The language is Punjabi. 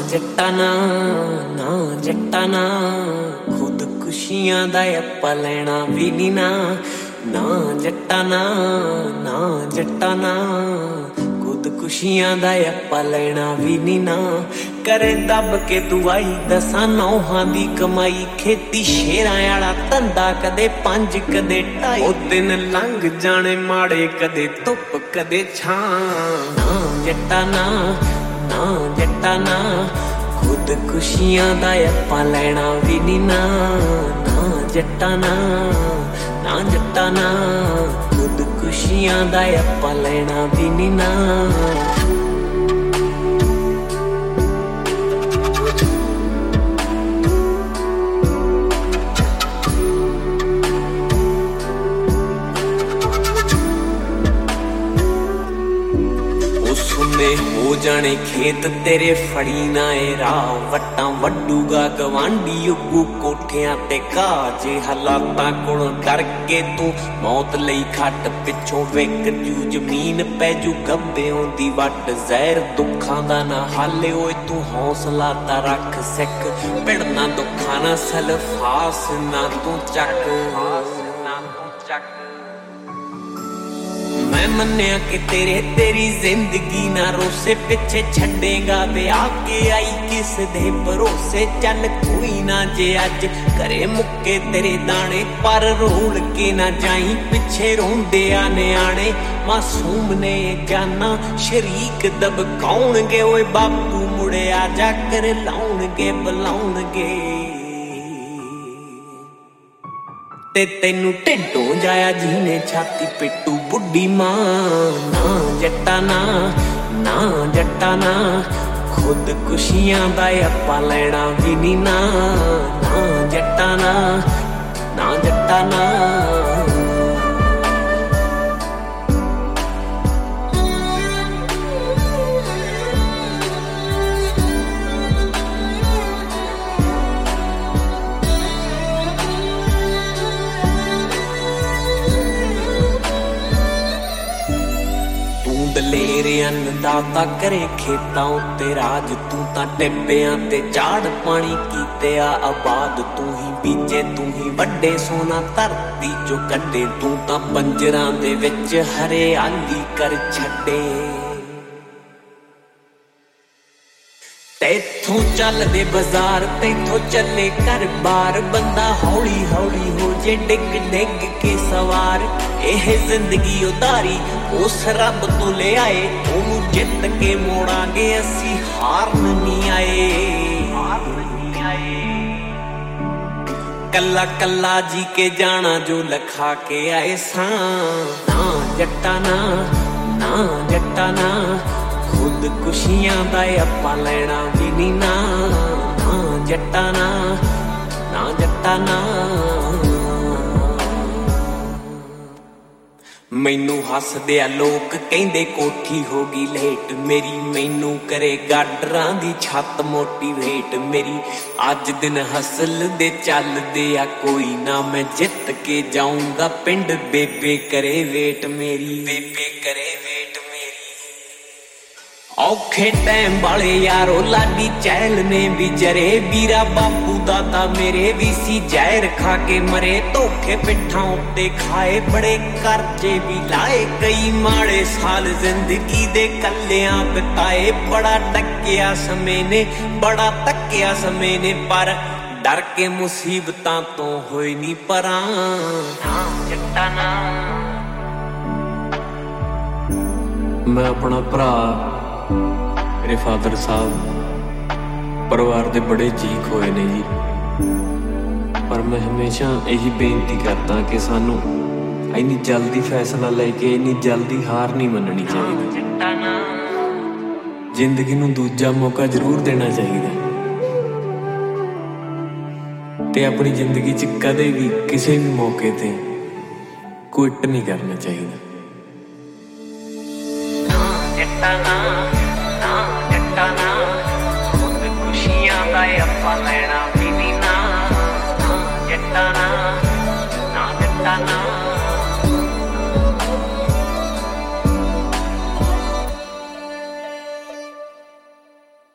ਜੱਟਾਂ ਨਾ ਜੱਟਾਂ ਨਾ ਖੁਦਕੁਸ਼ੀਆਂ ਦਾ ਆਪਾਂ ਲੈਣਾ ਵੀ ਨੀ ਨਾ ਜੱਟਾਂ ਨਾ ਜੱਟਾਂ ਨਾ ਖੁਦਕੁਸ਼ੀਆਂ ਦਾ ਆਪਾਂ ਲੈਣਾ ਵੀ ਨੀ ਨਾ ਕਰੇ ਦੱਬ ਕੇ ਦੁਆਈ ਦਸਾਂ ਨੌਹਾਂ ਦੀ ਕਮਾਈ ਖੇਤੀ ਸ਼ੇਰਾਂ ਵਾਲਾ ਧੰਦਾ ਕਦੇ 5 ਕਦੇ 2.5 ਉਹ ਦਿਨ ਲੰਘ ਜਾਣੇ ਮਾੜੇ ਕਦੇ ਧੁੱਪ ਕਦੇ ਛਾਂ ਜੱਟਾਂ ਨਾ ਜੱਟਾਂ ਨਾ ਖੁਦਕੁਸ਼ੀਆਂ ਦਾ ਆਪਾਂ ਲੈਣਾ ਵੀ ਨੀ ਨਾ ਜੱਟਾਂ ਨਾ ਜੱਟਾਂ ਨਾ ਖੁਦਕੁਸ਼ੀਆਂ ਦਾ ਆਪਾਂ ਲੈਣਾ ਵੀ ਨੀ ਨਾ ਹੋ ਜਾਣੇ ਖੇਤ ਤੇਰੇ ਫੜੀ ਨਾ ਏ ਰਾਹ ਵੱਟਾਂ ਵੱਡੂਗਾ ਗਵਾਂਢੀ ਉੱਗੂ ਕੋਠਿਆਂ ਤੇ ਘਾਹ ਜੇ ਹਾਲਾਤਾਂ ਕੋਲੋਂ ਡਰ ਕੇ ਤੂੰ ਮੌਤ ਲਈ ਖੱਟ ਪਿੱਛੋਂ ਵਿਕ ਜੂ ਜ਼ਮੀਨ ਪੈ ਜੂ ਗੱਭਿਓਂ ਦੀ ਵੱਟ ਜ਼ਹਿਰ ਦੁੱਖਾਂ ਦਾ ਨਾ ਹਾਲੇ ਓਏ ਤੂੰ ਹੌਸਲਾ ਤਾਂ ਰੱਖ ਸਿੱਖ ਭਿੜਨਾ ਦੁੱਖਾਂ ਨਾ ਸਲਫਾਸ ਨਾ ਤੂੰ ਚੱਕ ਮੈਂ ਮੰਨਿਆ ਕਿ ਤੇਰੀ ਜ਼ਿੰਦਗੀ ਨਾ ਰੋਸੇ ਪਿੱਛੇ ਛੱਡੇਗਾ ਵਿਆਹ ਕੇ ਆਈ ਕਿਸ ਦੇ ਭਰੋਸੇ ਚੱਲ ਕੋਈ ਨਾ ਜੇ ਅੱਜ ਘਰੇ ਮੁੱਕੇ ਤੇਰੇ ਦਾਣੇ ਪਰ ਰੋਲ ਕੇ ਨਾ ਜਾਈ ਪਿੱਛੇ ਰੋਂਦੇ ਆ ਨਿਆਣੇ ਮਾਸੂਮ ਨੇ ਜਾਨਾ ਸ਼ਰੀਕ ਦਬਕਾਉਣਗੇ ਓਏ ਬਾਪੂ ਮੁੜਿਆ ਜਾ ਕਰ ਲਾਉਣਗੇ ਬੁਲਾਉਣਗੇ ਤੇ ਤੈਨੂੰ ਢਿੱਡੋਂ ਜਾਇਆ ਜਿਹਨੇ ਛਾਤੀ ਪਿੱਟੂ ਬੁੱਢੀ ਮਾਂ ਜੱਟਾਂ ਨਾ ਜੱਟਾਂ ਨਾ ਖੁਦਕੁਸ਼ੀਆਂ ਦਾ ਆਪਾਂ ਲੈਣਾ ਵੀ ਨੀ ਨਾ ਜੱਟਾਂ ਨਾ ਜੱਟਾਂ ਨਾ ਦਲੇਰੇ ਅੰਨਦਾਤਾ ਕਰੇ ਖੇਤਾਂ ਉੱਤੇ ਰਾਜ ਤੂੰ ਤਾਂ ਟਿੱਬਿਆਂ ਤੇ ਝਾੜ ਪਾਣੀ ਕੀਤੇ ਆ ਆਬਾਦ ਤੂੰ ਹੀ ਬੀਜੇ ਤੂੰ ਹੀ ਵੱਡੇ ਸੋਨਾ ਧਰਤੀ ਚੋਂ ਕੱਢੇ ਤੂੰ ਤਾਂ ਪੰਜਰਾਂ ਦੇ ਵਿੱਚ ਹਰਿਆਲੀ ਕਰ ਛੱਡੇ ਤੈਥੋਂ ਚੱਲਦੇ ਬਾਜ਼ਾਰ ਤੈਥੋਂ ਚੱਲੇ ਘਰ ਬਾਰ ਬੰਦਾ ਹੌਲੀ ਹੌਲੀ ਹੋ ਜੇ ਡਿੱਗ ਡਿੱਗ ਕੇ ਸਵਾਰ ਇਹ ਜ਼ਿੰਦਗੀ ਉਤਾਰੀ ਉਸ ਰੱਬ ਤੋਂ ਲਿਆਏ ਉਹਨੂੰ ਜਿੱਤ ਕੇ ਮੋੜਾਂਗੇ ਅਸੀਂ ਹਾਰਨ ਨਹੀਂ ਆਏ ਕੱਲਾ ਕੱਲਾ ਜੀ ਕੇ ਜਾਣਾ ਜੋ ਲਖਾ ਕੇ ਆਏ ਸਾਂ ਜੱਟਾਂ ਨਾ ਜੱਟਾਂ ਨਾ ਖੁਦਕੁਸ਼ੀਆਂ ਦਾ ਆਪਾਂ ਲੈਣਾ ਵੀ ਨੀ ਨਾ ਜੱਟਾਂ ਨਾ ਜੱਟਾਂ ਨਾ ਮੈਨੂੰ ਹੱਸਦੇ ਆ ਲੋਕ ਕਹਿੰਦੇ ਕੋਠੀ ਹੋ ਗਈ ਲੇਟ ਮੇਰੀ ਮੈਨੂੰ ਕਰੇ ਗਾਡਰਾਂ ਦੀ ਛੱਤ ਮੋਟੀਵੇਟ ਮੇਰੀ ਅੱਜ ਦਿਨ ਹਸਲ ਦੇ ਚੱਲਦੇ ਆ ਕੋਈ ਨਾ ਮੈਂ ਜਿੱਤ ਕੇ ਜਾਊਂਗਾ ਪਿੰਡ ਬੇਬੇ ਕਰੇ ਵੇਟ ਮੇਰੀ ਔਖੇ ਟਾਈਮ ਵਾਲੇ ਯਾਰੋ ਲਾਡੀ ਚਹਿਲ ਨੇ ਵੀ ਜਰੇ ਵੀਰਾ ਬਾਪੂ ਦਾਦਾ ਮੇਰੇ ਵੀ ਸੀ ਜ਼ਹਿਰ ਖਾ ਕੇ ਮਰੇ ਧੋਖੇ ਪਿੱਠਾਂ ਉੱਤੇ ਖਾਏ ਬੜੇ ਕਰਜ਼ੇ ਵੀ ਲਾਏ ਕਈ ਮਾੜੇ ਸਾਲ ਜ਼ਿੰਦਗੀ ਦੇ ਕੱਲਿਆਂ ਬਿਤਾਏ ਬੜਾ ਟੱਕਿਆ ਸਮੇਂ ਨੇ ਪਰ ਡਰ ਕੇ ਮੁਸੀਬਤਾਂ ਤੋਂ ਹੋਈ ਨੀ ਪਰਾਂ ਜੱਟਾਂ ਨਾ ਮੈਂ ਆਪਣਾ ਭਰਾ ਮੇਰੇ ਫਾਦਰ ਸਾਹਿਬ ਪਰਿਵਾਰ ਦੇ ਬੜੇ ਚੀਕ ਹੋਏ ਨੇ ਜੀ ਪਰ ਮੈਂ ਹਮੇਸ਼ਾ ਇਹੀ ਬੇਨਤੀ ਕਰਦਾ ਕਿ ਸਾਨੂੰ ਇੰਨੀ ਜਲਦੀ ਫੈਸਲਾ ਲੈ ਕੇ ਇੰਨੀ ਜਲਦੀ ਹਾਰ ਨਹੀਂ ਮੰਨਣੀ ਚਾਹੀਦੀ ਜ਼ਿੰਦਗੀ ਨੂੰ ਦੂਜਾ ਮੌਕਾ ਜ਼ਰੂਰ ਦੇਣਾ ਚਾਹੀਦਾ ਤੇ ਆਪਣੀ ਜ਼ਿੰਦਗੀ 'ਚ ਕਦੇ ਵੀ ਕਿਸੇ ਵੀ ਮੌਕੇ ਤੇ ਕੁਇਟ ਨਹੀਂ ਕਰਨਾ ਚਾਹੀਦਾ ਜੱਟਾਂ ਨਾ ਖੁਦਕੁਸ਼ੀਆਂ ਦਾ ਆਪਾਂ ਲੈਣਾ